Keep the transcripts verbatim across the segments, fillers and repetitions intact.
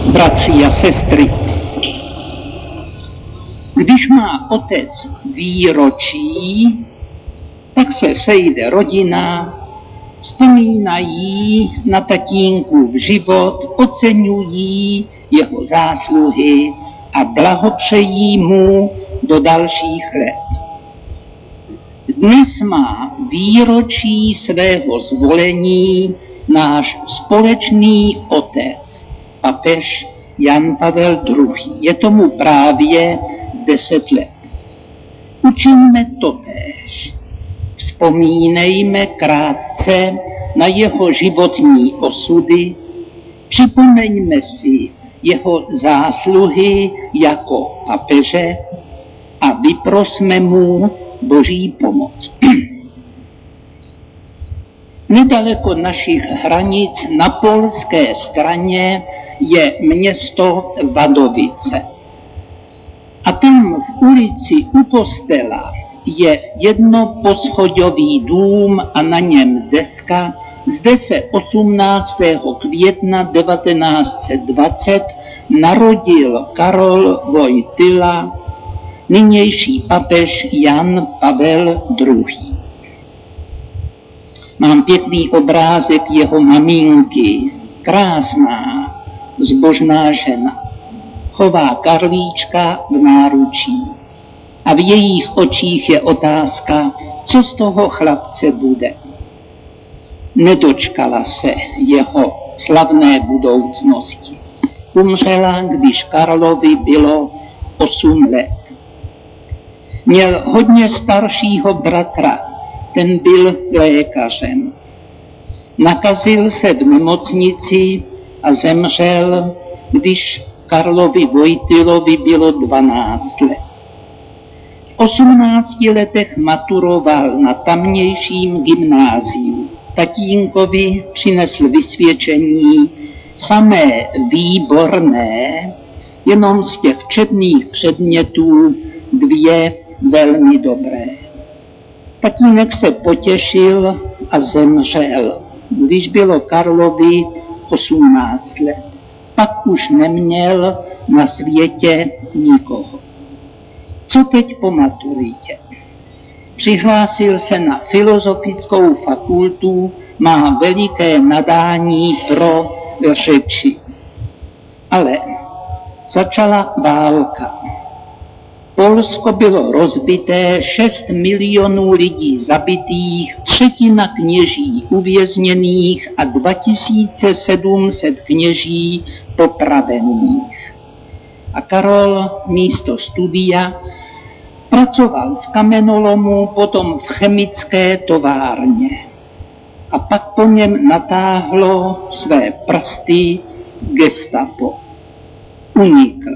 Bratři a sestry, když má otec výročí, tak se sejde rodina, vzpomínají na tatínkův život, oceňují jeho zásluhy a blahopřejí mu do dalších let. Dnes má výročí svého zvolení náš společný otec, papež Jan Pavel druhý. Je tomu právě deset let. Učiňme totéž. Vzpomínejme krátce na jeho životní osudy, připomeňme si jeho zásluhy jako papeže a vyprosme mu Boží pomoc. Nedaleko našich hranic na polské straně je město Vadovice. A tam v ulici u kostela je jednoposchodový dům a na něm deska. Zde se osmnáctého května devatenáct set dvacet narodil Karol Wojtyla, nynější papež Jan Pavel druhý. Mám pěkný obrázek jeho maminky, krásná, zbožná žena. Chová Karlíčka v náručí. A v jejich očích je otázka, co z toho chlapce bude. Nedočkala se jeho slavné budoucnosti. Umřela, když Karlovi bylo osm let. Měl hodně staršího bratra, ten byl lékařem. Nakazil se v nemocnici a zemřel, když Karlovi Wojtylovi bylo dvanáct let. V osmnácti letech maturoval na tamnějším gymnáziu. Tatínkovi přinesl vysvědčení samé výborné, jenom z těch četných předmětů dvě velmi dobré. Tatínek se potěšil a zemřel, když bylo Karlovi osmnáct let. Pak už neměl na světě nikoho. Co teď po maturitě? Přihlásil se na filozofickou fakultu, má veliké nadání pro řeči. Ale začala válka. Polsko bylo rozbité, šest milionů lidí zabitých, třetina kněží uvězněných a dva tisíce sedm set kněží popravených. A Karol místo studia pracoval v kamenolomu, potom v chemické továrně. A pak po něm natáhlo své prsty gestapo. Unikl.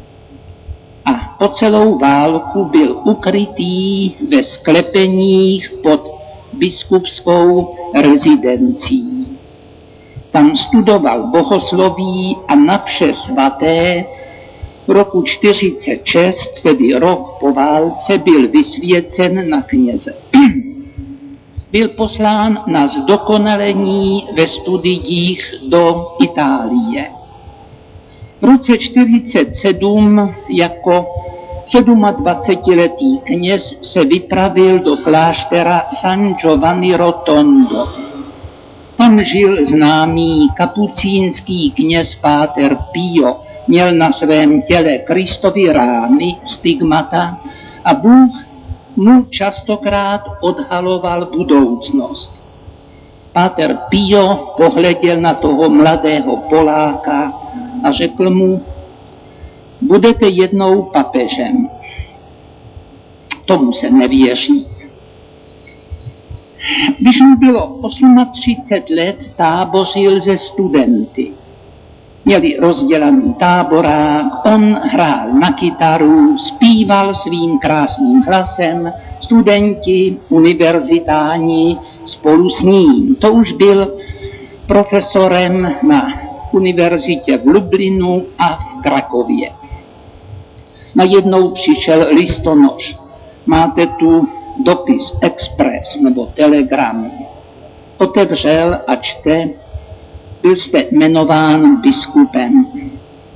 A po celou válku byl ukrytý ve sklepeních pod biskupskou rezidencí. Tam studoval bohosloví a na vše svaté v roku čtyřicet šest, tedy rok po válce, byl vysvěcen na kněze. Byl poslán na zdokonalení ve studiích do Itálie. V roce čtyřicet sedm jako sedmadvacetiletý kněz se vypravil do kláštera San Giovanni Rotondo. Tam žil známý kapucínský kněz páter Pio. Měl na svém těle Kristovy rány, stigmata a Bůh mu častokrát odhaloval budoucnost. Páter Pio pohleděl na toho mladého Poláka a řekl mu, budete jednou papežem. Tomu se nevěří. Když mu bylo třicet osm let, tábořil ze studenty. Měli rozdělaný táborák, on hrál na kytaru, zpíval svým krásným hlasem, studenti, univerzitáni spolu s ním. To už byl profesorem na univerzitě v Lublinu a v Krakově. Najednou přišel listonoš. Máte tu dopis, expres nebo telegram. Otevřel a čte, byl jste jmenován biskupem.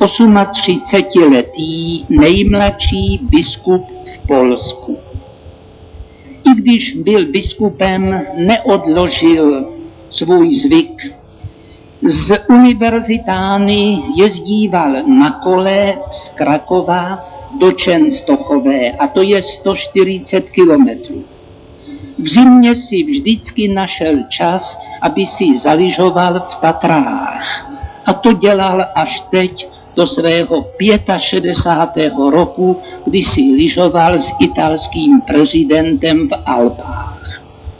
třicetiosmiletý nejmladší biskup v Polsku. I když byl biskupem, neodložil svůj zvyk. Z univerzitány jezdíval na kole z Krakova do Čenstochové, a to je sto čtyřicet kilometrů. V zimě si vždycky našel čas, aby si zaližoval v Tatrách. A to dělal až teď do svého šedesátého pátého roku, kdy si lyžoval s italským prezidentem v Alpách.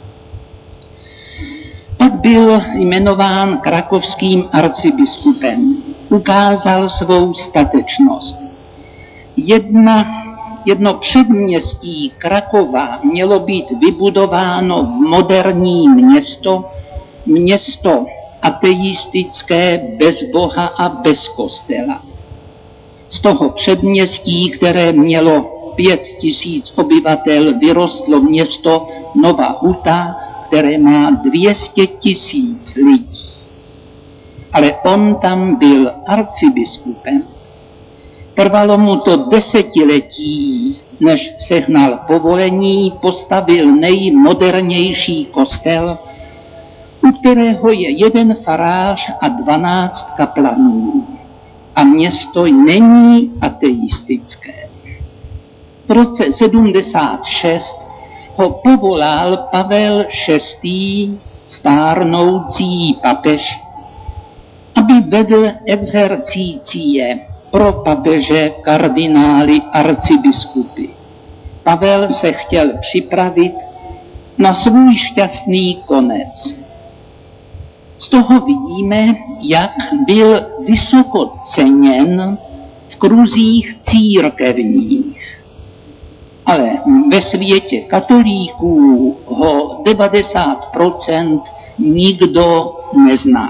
Pak byl jmenován krakovským arcibiskupem. Ukázal svou statečnost. Jedna, jedno předměstí Krakova mělo být vybudováno v moderní město, město ateistické, bez Boha a bez kostela. Z toho předměstí, které mělo pět tisíc obyvatel, vyrostlo město Nová Huta, které má dvě stě tisíc lidí. Ale on tam byl arcibiskupem. Trvalo mu to desetiletí, než sehnal povolení, postavil nejmodernější kostel, u kterého je jeden farář a dvanáct kaplanů. A město není ateistické. V roce sedmdesát šest ho povolal Pavel šestý, stárnoucí papež, aby vedl exercície pro papeže, kardinály, arcibiskupy. Pavel se chtěl připravit na svůj šťastný konec. Z toho vidíme, jak byl vysoko ceněn v kruzích církevních. Ale ve světě katolíků ho devadesát procent nikdo neznal.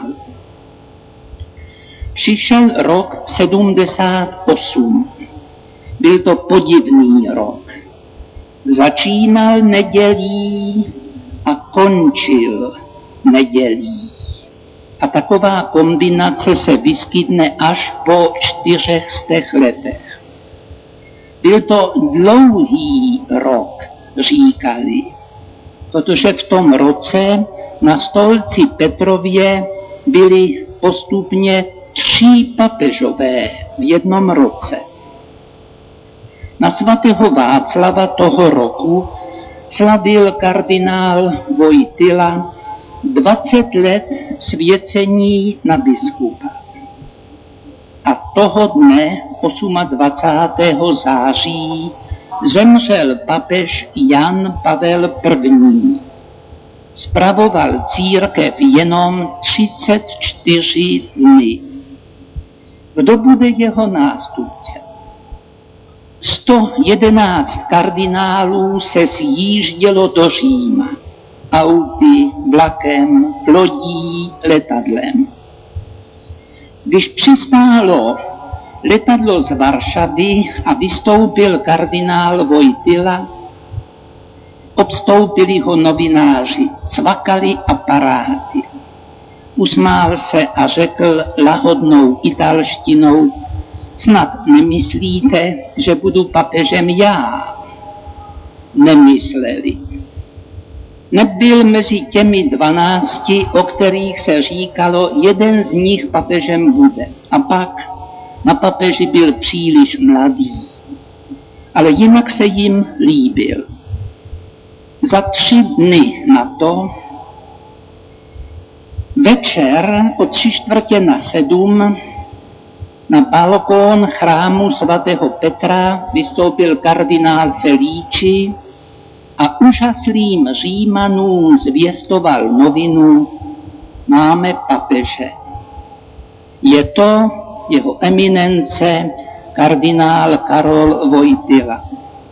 Přišel rok sedmdesát osm. Byl to podivný rok. Začínal nedělí a končil nedělí. A taková kombinace se vyskytne až po čtyřech stech letech. Byl to dlouhý rok, říkali, protože v tom roce na stolci Petrově byli postupně tři papežové v jednom roce. Na svatého Václava toho roku slavil kardinál Wojtyla dvacet let svěcení na biskupa. A toho dne, dvacátého osmého září, zemřel papež Jan Pavel první. Spravoval církev jenom třicet čtyři dny. Kdo bude jeho nástupce? sto jedenáct kardinálů se sjíždělo do Říma. Auty, vlakem, lodí, letadlem. Když přistálo letadlo z Varšavy a vystoupil kardinál Wojtyla, obstoupili ho novináři, cvakali aparáty. Usmál se a řekl lahodnou italštinou: snad nemyslíte, že budu papežem já? Nemysleli. Nebyl mezi těmi dvanácti, o kterých se říkalo, jeden z nich papežem bude. A pak na papeži byl příliš mladý. Ale jinak se jim líbil. Za tři dny na to, večer o tři čtvrtě na sedm, na balkón chrámu svatého Petra vystoupil kardinál Felici a úžaslým Římanům zvěstoval novinu: máme papeže. Je to jeho eminence kardinál Karol Wojtyla.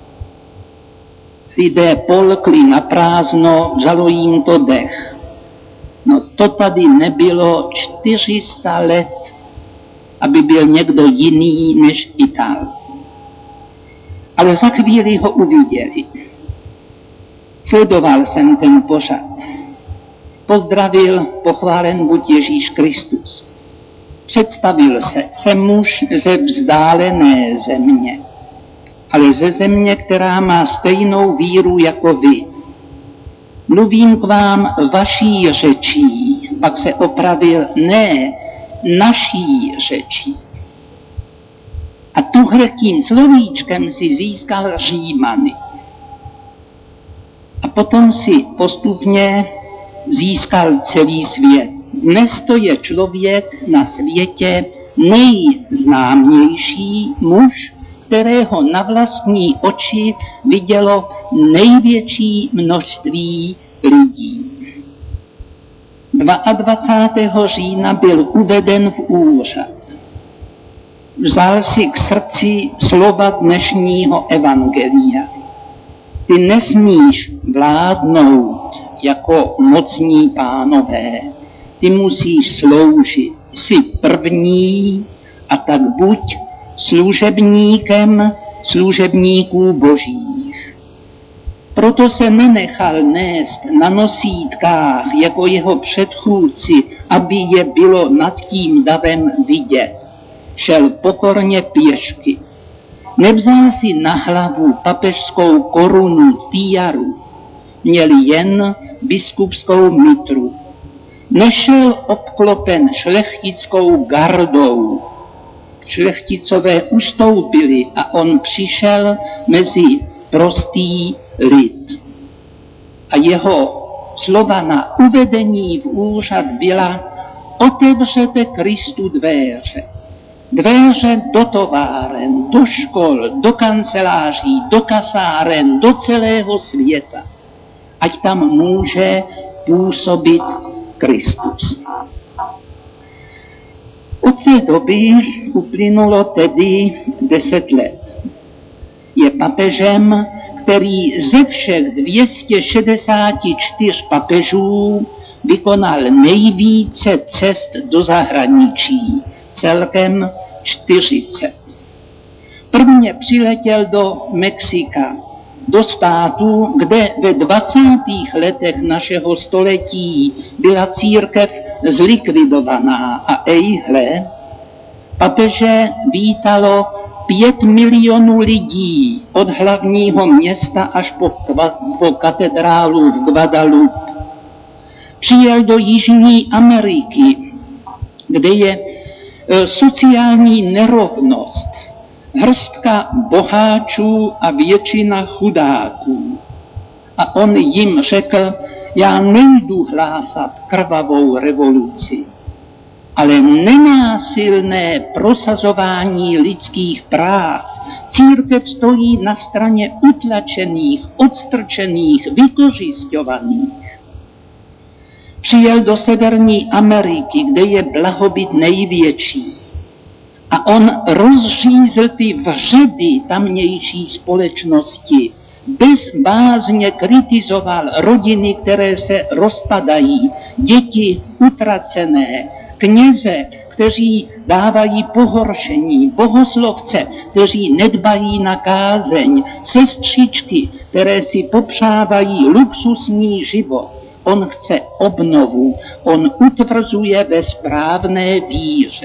Lidé polkli na prázdno, vzalo jim to dech. No to tady nebylo čtyři sta let, aby byl někdo jiný než Ital. Ale za chvíli ho uviděli. Sledoval jsem ten pořad. Pozdravil, pochválen buď Ježíš Kristus. Představil se, jsem muž ze vzdálené země, ale ze země, která má stejnou víru jako vy. Mluvím k vám vaší řečí, pak se opravil, ne naší řečí. A tuhletím slovíčkem si získal Římany. A potom si postupně získal celý svět. Dnes to je člověk na světě nejznámější muž, kterého na vlastní oči vidělo největší množství lidí. dvacátého druhého října byl uveden v úřad. Vzal si k srdci slova dnešního evangelia. Ty nesmíš vládnout jako mocní pánové, ty musíš sloužit. Jsi první a tak buď služebníkem služebníků božích. Proto se nenechal nést na nosítkách jako jeho předchůdci, aby je bylo nad tím davem vidět. Šel pokorně pěšky. Nevzal si na hlavu papežskou korunu tiaru, měl jen biskupskou mitru. Nešel obklopen šlechtickou gardou. Šlechticové ustoupili a on přišel mezi prostý lid. A jeho slova na uvedení v úřad byla: otevřete Kristu dvéře. Dvéře do továren, do škol, do kanceláří, do kasáren, do celého světa. Ať tam může působit Kristus. Od té doby uplynulo tedy deset let. Je papežem, který ze všech dvě stě šedesát čtyři papežů vykonal nejvíce cest do zahraničí, celkem čtyřicet. Prvně přiletěl do Mexika, do státu, kde ve dvacátých letech našeho století byla církev zlikvidovaná a ejhle, papeže vítalo pět milionů lidí od hlavního města až po, po katedrálu v Guadalupe. Přijel do Jižní Ameriky, kde je e, sociální nerovnost, hrstka boháčů a většina chudáků. A on jim řekl: já nejdu hlásat krvavou revoluci, ale nenásilné prosazování lidských práv. Církev stojí na straně utlačených, odstrčených, vykořisťovaných. Přijel do Severní Ameriky, kde je blahobyt největší. A on rozřízl ty vředy tamnější společnosti. Bez bázně kritizoval rodiny, které se rozpadají, děti utracené, kněze, kteří dávají pohoršení, bohoslovce, kteří nedbají na kázeň, sestřičky, které si popřávají luxusní život. On chce obnovu, on utvrzuje ve správné víře.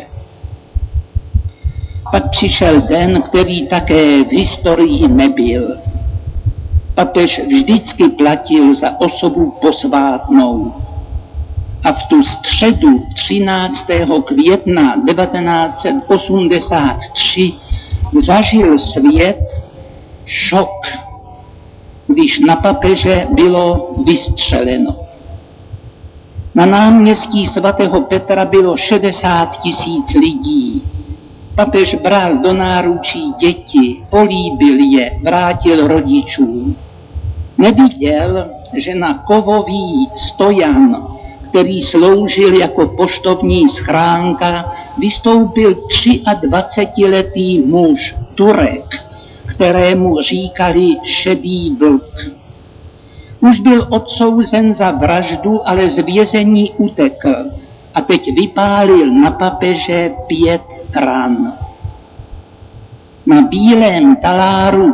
Pak přišel den, který také v historii nebyl. Papež vždycky platil za osobu posvátnou. A v tu středu třináctého května devatenáct set osmdesát tři zažil svět šok, když na papeže bylo vystřeleno. Na náměstí svatého Petra bylo šedesát tisíc lidí. Papež bral do náručí děti, políbil je, vrátil rodičům. Neviděl, že na kovový stojan, který sloužil jako poštovní schránka, vystoupil dvacetiletý muž, Turek, kterému říkali šedý vlk. Už byl odsouzen za vraždu, ale z vězení utekl a teď vypálil na papeže pět ran. Na bílém taláru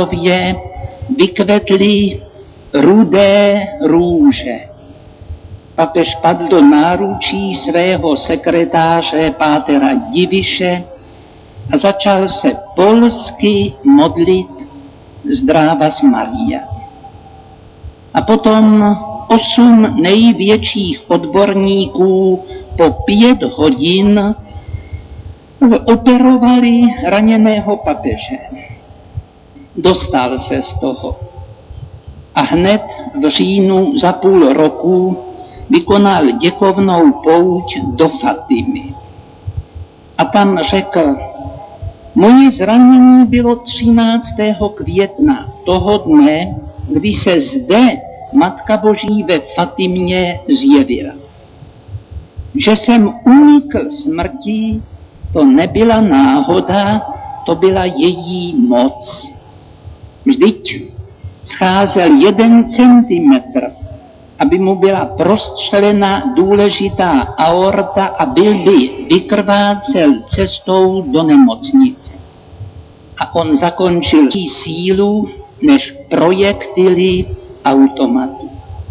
papežově vykvetly rudé růže. papež padl do náručí svého sekretáře pátera Diviše a začal se polsky modlit Zdravas Maria. A potom osm největších odborníků po pět hodin operovali raněného papeže. Dostal se z toho. A hned v říjnu za půl roku vykonal děkovnou pouť do Fatimy. A tam řekl, moje zranění bylo třináctého května toho dne, kdy se zde Matka Boží ve Fatimě zjevila. Že jsem unikl smrti, to nebyla náhoda, to byla její moc. Vždyť scházel jeden centimetr, aby mu byla prostřelena důležitá aorta a byl by vykrvácel cestou do nemocnice. A on zakončil sílu než projektily automatu.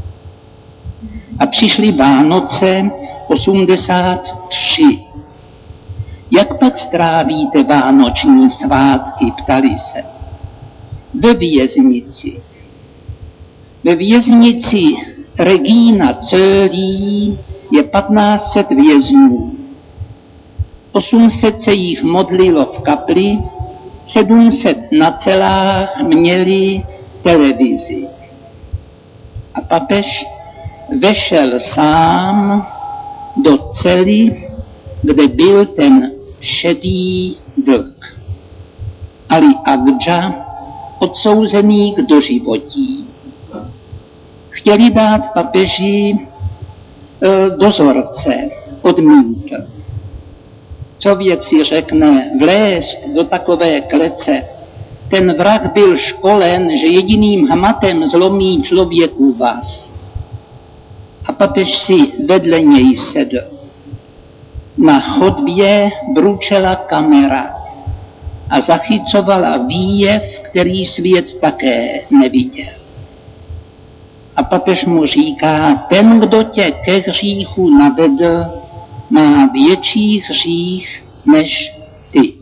A přišly Vánoce osmdesát tři. Jak pak strávíte vánoční svátky, ptali se. Ve věznici. Ve věznici Regina Coeli je patnáct set vězňů. osm set se jich modlilo v kapli, sedm set na celách měli televizi. A papež vešel sám do cely, kde byl ten šedý vlk. Ali Agdža, odsouzený k doživotí. Chtěli dát papeži e, dozorce, odmítl. Člověk si řekne, vlézt do takové klece. Ten vrah byl školen, že jediným hmatem zlomí člověku vás. A papež si vedle něj sedl. Na chodbě bručela kamera a zachycovala výjev, který svět také neviděl. A papež mu říká, ten, kdo tě ke hříchu navedl, má větší hřích než ty.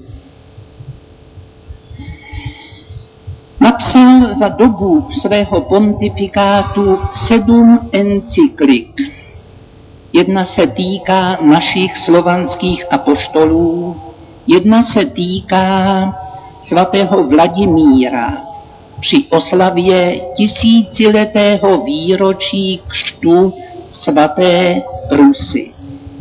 Napsal za dobu svého pontifikátu sedm encyklik. Jedna se týká našich slovanských apoštolů, jedna se týká svatého Vladimíra při oslavě tisíciletého výročí křtu svaté Rusy.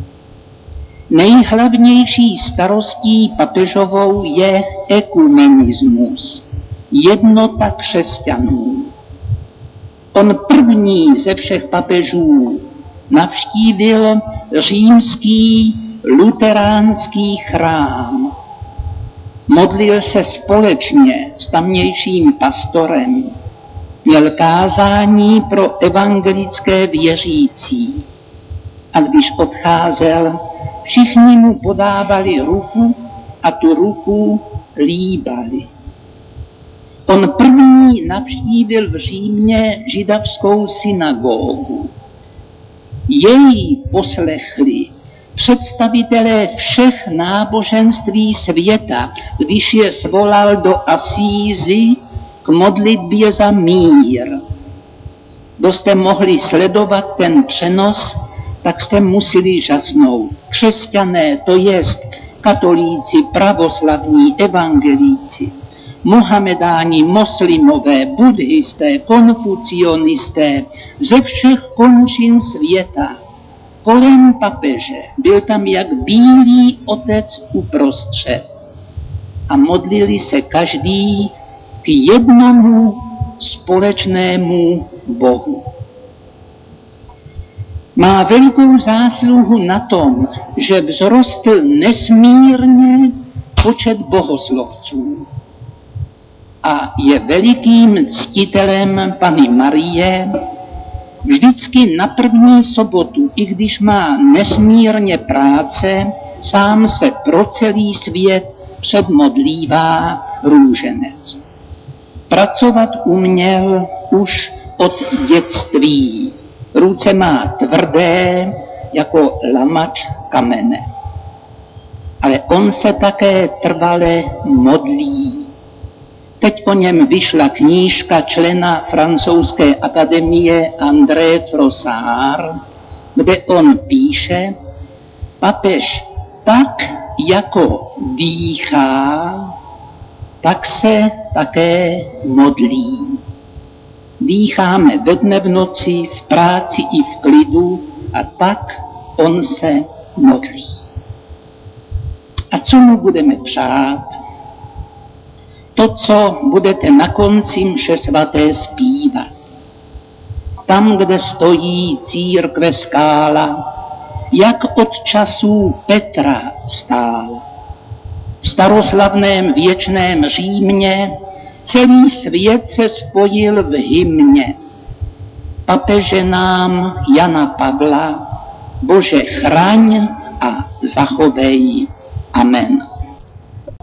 Nejhlavnější starostí papežovou je ekumenismus, jednota křesťanů. On první ze všech papežů navštívil římský luteránský chrám. Modlil se společně s tamnějším pastorem. Měl kázání pro evangelické věřící. A když odcházel, všichni mu podávali ruku a tu ruku líbali. On první navštívil v Římě židovskou synagogu. Jej poslechli představitelé všech náboženství světa, když je svolal do Asízy k modlitbě za mír. Kdo jste mohli sledovat ten přenos, tak jste museli žasnout. Křesťané, to jest katolíci, pravoslavní, evangelíci, Mohamedáni, moslimové, buddhisté, konfucionisté, ze všech končin světa, kolem papeže, byl tam jak bílý otec uprostřed. A modlili se každý k jednomu společnému Bohu. Má velikou zásluhu na tom, že vzrostl nesmírně počet bohoslovců. A je velikým ctitelem Panny Marie, vždycky na první sobotu, i když má nesmírně práce, sám se pro celý svět předmodlívá růženec. Pracovat uměl už od dětství. Ruce má tvrdé jako lamač kamene. Ale on se také trvale modlí. Teď o něm vyšla knížka člena francouzské akademie André Frossard, kde on píše, papež tak jako dýchá, tak se také modlí. Dýcháme ve dne v noci, v práci i v klidu a tak on se modlí. A co mu budeme přát? To, co budete na konci mše svaté zpívat. Tam, kde stojí církve skála, jak od časů Petra stála. V staroslavném věčném Římě celý svět se spojil v hymně. Papeže nám Jana Pavla, Bože chraň a zachovej. Amen.